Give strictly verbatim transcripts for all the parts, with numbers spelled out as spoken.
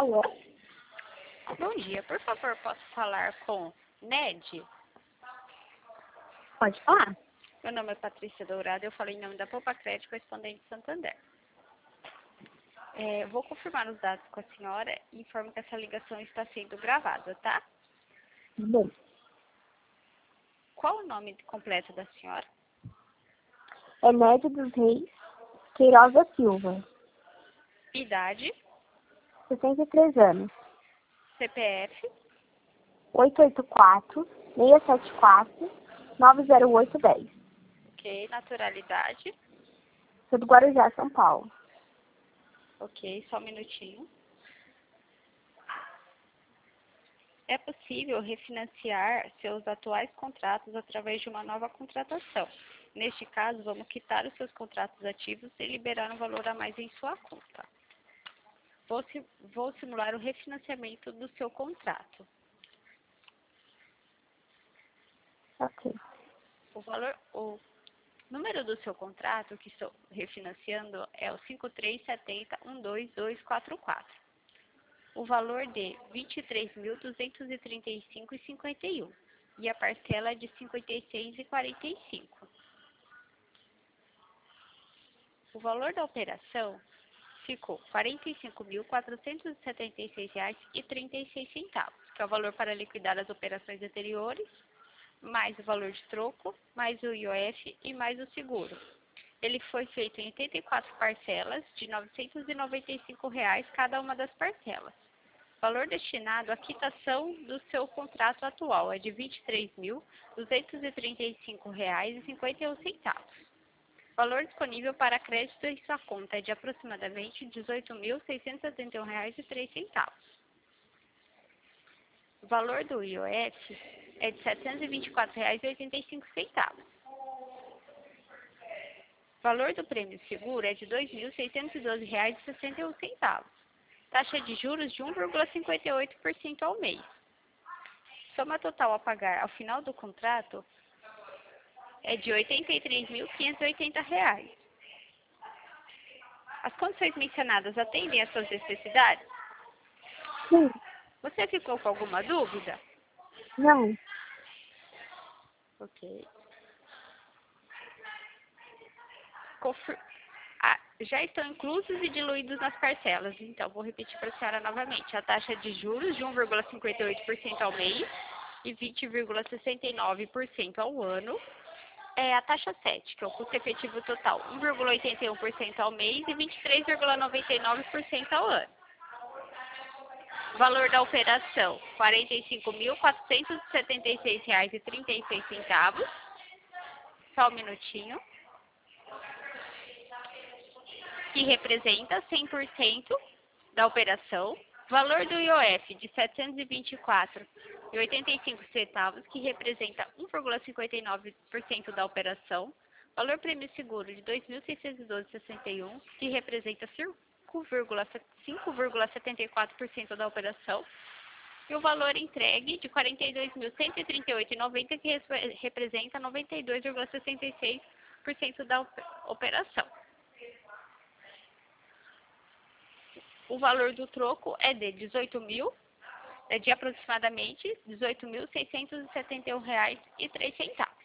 Alô? Bom dia, por favor, posso falar com Ned? Pode falar. Meu nome é Patrícia Dourado, eu falo em nome da Poupa Crédito Correspondente Santander. É, vou confirmar os dados com a senhora e informo que essa ligação está sendo gravada, tá? Bom, Qual o nome completo da senhora? é Nédia dos Reis Queiroz da Silva, Idade, sessenta e três anos, C P F, oito oito quatro, seis sete quatro, nove zero oito um zero. ok, naturalidade, Sou do Guarujá, São Paulo. ok, só um minutinho. É possível refinanciar seus atuais contratos através de uma nova contratação. Neste caso, vamos quitar os seus contratos ativos e liberar um valor a mais em sua conta. Vou, si- vou simular o refinanciamento do seu contrato. Ok. O valor, o número do seu contrato que estou refinanciando é o cinco três sete zero um dois dois quatro quatro. O valor de vinte e três mil duzentos e trinta e cinco reais e cinquenta e um e a parcela é de cinquenta e seis reais e quarenta e cinco. O valor da operação ficou quarenta e cinco mil quatrocentos e setenta e seis reais e trinta e seis centavos, que é o valor para liquidar as operações anteriores, mais o valor de troco, mais o I O F e mais o seguro. Ele foi feito em oitenta e quatro parcelas de novecentos e noventa e cinco reais cada uma das parcelas. O valor destinado à quitação do seu contrato atual é de vinte e três mil duzentos e trinta e cinco reais e cinquenta e um centavos. O valor disponível para crédito em sua conta é de aproximadamente dezoito mil seiscentos e setenta e um reais e três centavos. O valor do I O F é de setecentos e vinte e quatro reais e oitenta e cinco centavos. O valor do prêmio seguro é de dois mil seiscentos e doze reais e sessenta e um centavos. Taxa de juros de um vírgula cinquenta e oito por cento ao mês. Soma total a pagar ao final do contrato é de oitenta e três mil quinhentos e oitenta reais. As condições mencionadas atendem às suas necessidades? Sim. Você ficou com alguma dúvida? Não. Ok. Confir... Ah, já estão inclusos e diluídos nas parcelas. Então, vou repetir para a senhora novamente. A taxa de juros de um vírgula cinquenta e oito por cento ao mês e vinte vírgula sessenta e nove por cento ao ano. É a taxa sete, que é o custo efetivo total, um vírgula oitenta e um por cento ao mês e vinte e três vírgula noventa e nove por cento ao ano. Valor da operação, quarenta e cinco mil quatrocentos e setenta e seis reais e trinta e seis centavos. Só um minutinho. Que representa cem por cento da operação. Valor do I O F de setecentos e vinte e quatro reais e oitenta e cinco centavos, que representa um vírgula cinquenta e nove por cento da operação. Valor prêmio seguro de dois mil seiscentos e doze reais e sessenta e um centavos, que representa cinco vírgula setenta e quatro por cento da operação. E o valor entregue de quarenta e dois mil cento e trinta e oito reais e noventa centavos, que representa noventa e dois vírgula sessenta e seis por cento da operação. O valor do troco é de dezoito mil, é de aproximadamente dezoito mil seiscentos e setenta e um reais e três centavos.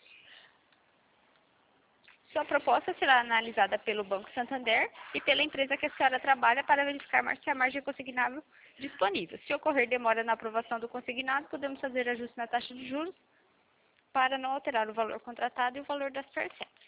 Sua proposta será analisada pelo Banco Santander e pela empresa que a senhora trabalha para verificar se a margem consignável disponível. Se ocorrer demora na aprovação do consignado, podemos fazer ajuste na taxa de juros para não alterar o valor contratado e o valor das parcelas.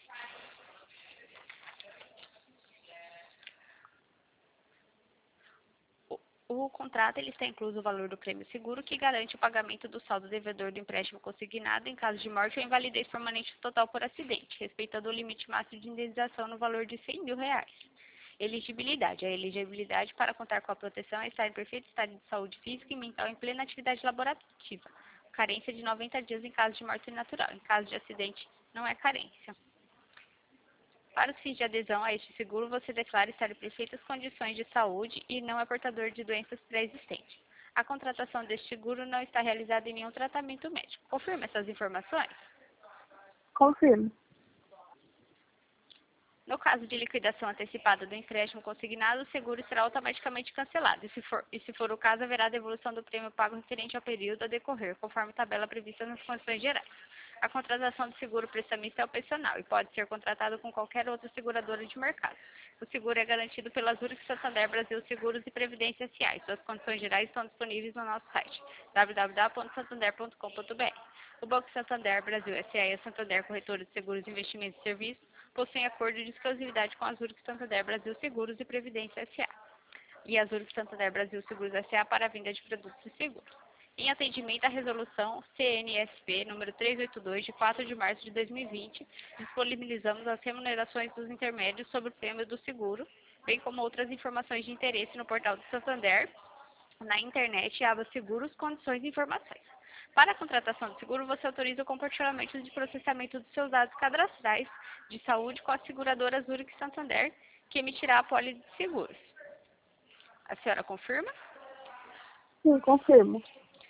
O contrato ele está incluso o valor do prêmio seguro, que garante o pagamento do saldo devedor do empréstimo consignado em caso de morte ou invalidez permanente total por acidente, respeitando o limite máximo de indenização no valor de cem mil reais. Elegibilidade. A elegibilidade para contar com a proteção é estar em perfeito estado de saúde física e mental em plena atividade laborativa. Carência de noventa dias em caso de morte natural. Em caso de acidente, não é carência. Para os fins de adesão a este seguro, você declara estar em perfeitas condições de saúde e não é portador de doenças pré-existentes. A contratação deste seguro não está realizada em nenhum tratamento médico. Confirma essas informações? Confirmo. No caso de liquidação antecipada do empréstimo consignado, o seguro será automaticamente cancelado. E se for, e se for o caso, haverá devolução do prêmio pago referente ao período a decorrer, conforme tabela prevista nas condições gerais. A contratação do seguro prestamista é opcional e pode ser contratado com qualquer outra seguradora de mercado. O seguro é garantido pela Zurich Santander Brasil Seguros e Previdência S A. Suas condições gerais estão disponíveis no nosso site w w w ponto santander ponto com ponto b r. O Banco Santander Brasil S A e a Santander Corretora de Seguros, Investimentos e Serviços possuem acordo de exclusividade com a Zurich Santander Brasil Seguros e Previdência S A e a Zurich Santander Brasil Seguros S A para a venda de produtos e seguros. Em atendimento à resolução C N S P número trezentos e oitenta e dois, de quatro de março de dois mil e vinte, disponibilizamos as remunerações dos intermédios sobre o prêmio do seguro, bem como outras informações de interesse no portal do Santander, na internet, aba Seguros, Condições e Informações. Para a contratação de seguro, você autoriza o compartilhamento de processamento dos seus dados cadastrais de saúde com a seguradora Zurich Santander, que emitirá a pólice de seguros. A senhora confirma? Sim, confirmo.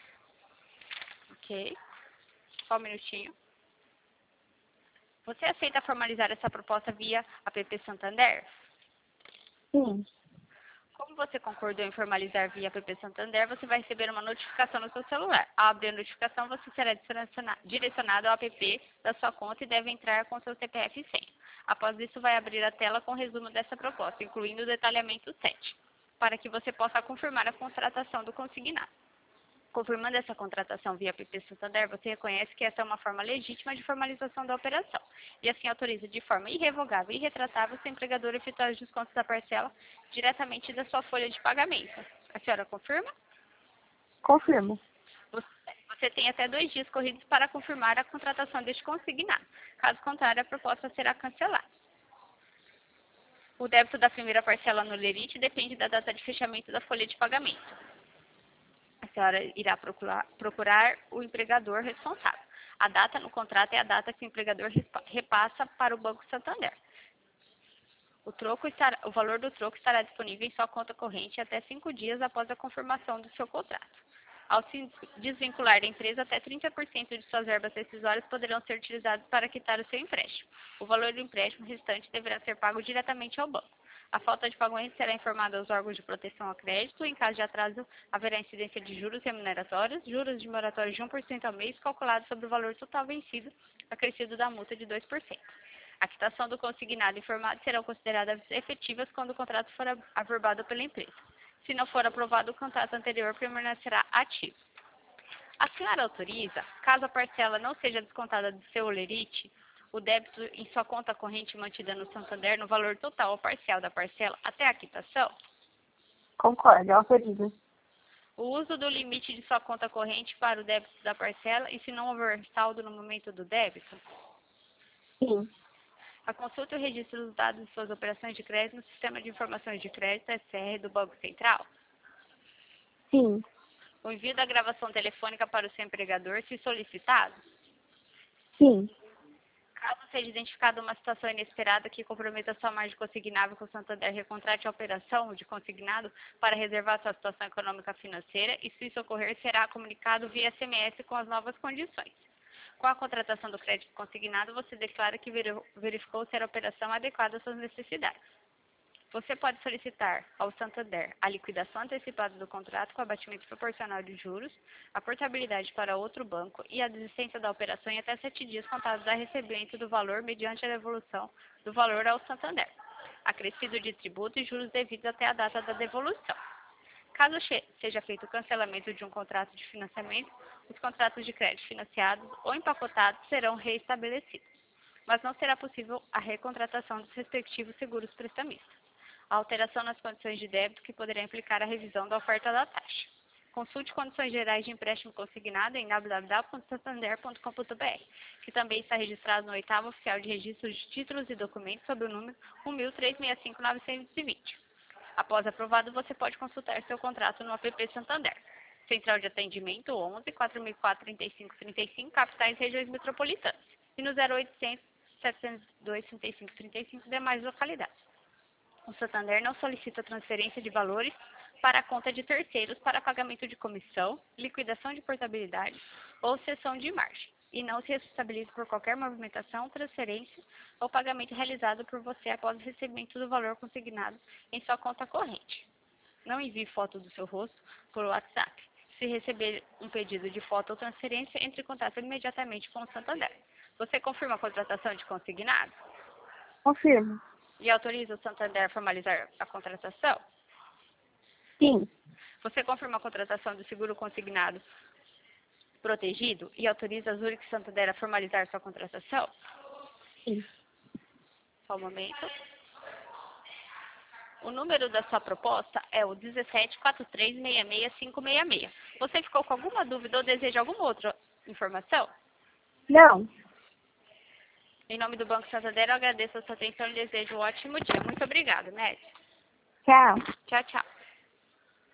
Ok. Só um minutinho. Você aceita formalizar essa proposta via app Santander? Sim. Como você concordou em formalizar via app Santander, você vai receber uma notificação no seu celular. Ao abrir a notificação, você será direcionado ao app da sua conta e deve entrar com seu C P F e senha. Após isso, vai abrir a tela com o resumo dessa proposta, incluindo o detalhamento sete, para que você possa confirmar a contratação do consignado. Confirmando essa contratação via app Santander, você reconhece que essa é uma forma legítima de formalização da operação e assim autoriza de forma irrevogável e retratável seu empregador a efetuar os descontos da parcela diretamente da sua folha de pagamento. A senhora confirma? Confirmo. Você, você tem até dois dias corridos para confirmar a contratação deste consignado. Caso contrário, a proposta será cancelada. O débito da primeira parcela no lerite depende da data de fechamento da folha de pagamento. A senhora irá procurar, procurar o empregador responsável. A data no contrato é a data que o empregador repassa para o Banco Santander. O, troco estará, o valor do troco estará disponível em sua conta corrente até cinco dias após a confirmação do seu contrato. Ao se desvincular da empresa, até trinta por cento de suas verbas rescisórias poderão ser utilizadas para quitar o seu empréstimo. O valor do empréstimo restante deverá ser pago diretamente ao banco. A falta de pagamento será informada aos órgãos de proteção ao crédito. Em caso de atraso, haverá incidência de juros remuneratórios, juros de moratório de um por cento ao mês, calculado sobre o valor total vencido, acrescido da multa de dois por cento. A quitação do consignado informado serão consideradas efetivas quando o contrato for averbado pela empresa. Se não for aprovado, o contrato anterior permanecerá ativo. A senhora autoriza, caso a parcela não seja descontada do seu lerite, o débito em sua conta corrente mantida no Santander no valor total ou parcial da parcela até a quitação? Concordo, autorizo. O uso do limite de sua conta corrente para o débito da parcela e se não houver saldo no momento do débito? Sim. A consulta e o registro dos dados de suas operações de crédito no Sistema de Informações de Crédito, S R, do Banco Central? Sim. O envio da gravação telefônica para o seu empregador, se solicitado? Sim. Caso seja identificada uma situação inesperada que comprometa sua margem consignável, que o Santander recontrate a operação de consignado para reservar sua situação econômica financeira e, se isso ocorrer, será comunicado via S M S com as novas condições. Com a contratação do crédito consignado, você declara que verificou ser a operação adequada às suas necessidades. Você pode solicitar ao Santander a liquidação antecipada do contrato com abatimento proporcional de juros, a portabilidade para outro banco e a desistência da operação em até sete dias contados da recebimento do valor mediante a devolução do valor ao Santander, acrescido de tributo e juros devidos até a data da devolução. Caso seja feito o cancelamento de um contrato de financiamento, os contratos de crédito financiados ou empacotados serão reestabelecidos, mas não será possível a recontratação dos respectivos seguros prestamistas. A alteração nas condições de débito que poderá implicar a revisão da oferta da taxa. Consulte condições gerais de empréstimo consignado em w w w ponto santander ponto com ponto b r, que também está registrado no oitavo Oficial de Registro de Títulos e Documentos sob o número um mil trezentos e sessenta e cinco mil novecentos e vinte. Após aprovado, você pode consultar seu contrato no app Santander. Central de Atendimento onze, quatro mil e quatro, trinta e cinco, trinta e cinco, capitais e regiões metropolitanas. E no zero oitocentos, setecentos e dois, trinta e cinco, trinta e cinco, demais localidades. O Santander não solicita transferência de valores para a conta de terceiros para pagamento de comissão, liquidação de portabilidade ou cessão de margem. e não se responsabilize por qualquer movimentação, transferência ou pagamento realizado por você após o recebimento do valor consignado em sua conta corrente. Não envie foto do seu rosto por WhatsApp. Se receber um pedido de foto ou transferência, entre em contato imediatamente com o Santander. Você confirma a contratação de consignado? Confirmo. E autoriza o Santander a formalizar a contratação? Sim. Você confirma a contratação do seguro consignado protegido e autoriza a Zurich Santander a formalizar sua contratação? Sim. Só um momento. O número da sua proposta é o um sete quatro três seis seis cinco seis seis. Você ficou com alguma dúvida ou deseja alguma outra informação? Não. Em nome do Banco Santander, eu agradeço a sua atenção e desejo um ótimo dia. Muito obrigada, Nete. Tchau. Tchau, tchau.